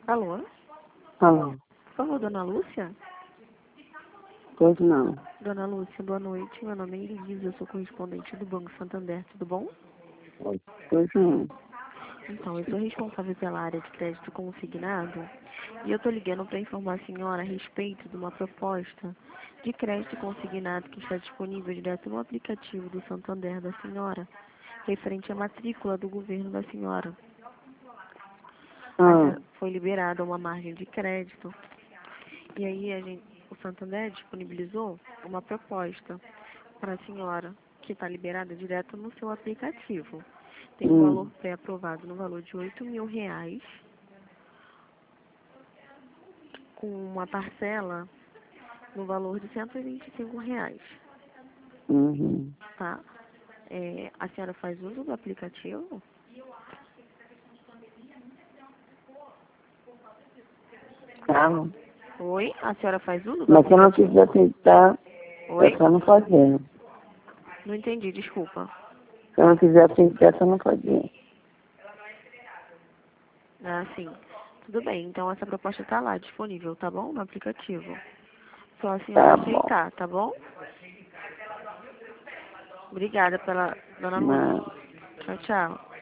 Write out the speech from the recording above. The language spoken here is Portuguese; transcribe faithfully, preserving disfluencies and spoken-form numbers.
Alô? Alô, Por favor, dona Lúcia? pois não. Dona Lúcia, boa noite. Meu nome é Elisa, eu sou correspondente do Banco Santander, tudo bom? Pois não. Então, eu sou responsável pela área de crédito consignado e eu estou ligando para informar a senhora a respeito de uma proposta de crédito consignado que está disponível direto no aplicativo do Santander da senhora, referente à matrícula do governo da senhora. Ah, A- Foi liberada uma margem de crédito e aí a gente, o Santander disponibilizou uma proposta para a senhora que está liberada direto no seu aplicativo. Tem um hum, valor pré-aprovado no valor de oito mil reais, com uma parcela no valor de cento e vinte e cinco reais, uhum. tá? É, a senhora faz uso do aplicativo? Calma. Oi? A senhora faz uso do Mas se eu não aplicativo? quiser tentar, é Oi? só não fazer. Não entendi, desculpa. Se eu não quiser tentar, é só não fazer. Ah, sim. Tudo bem, então essa proposta está lá disponível, tá bom? No aplicativo. Só a senhora Tá bom. aceitar, tá bom? Obrigada pela dona Lúcia. Mas... Tchau, tchau.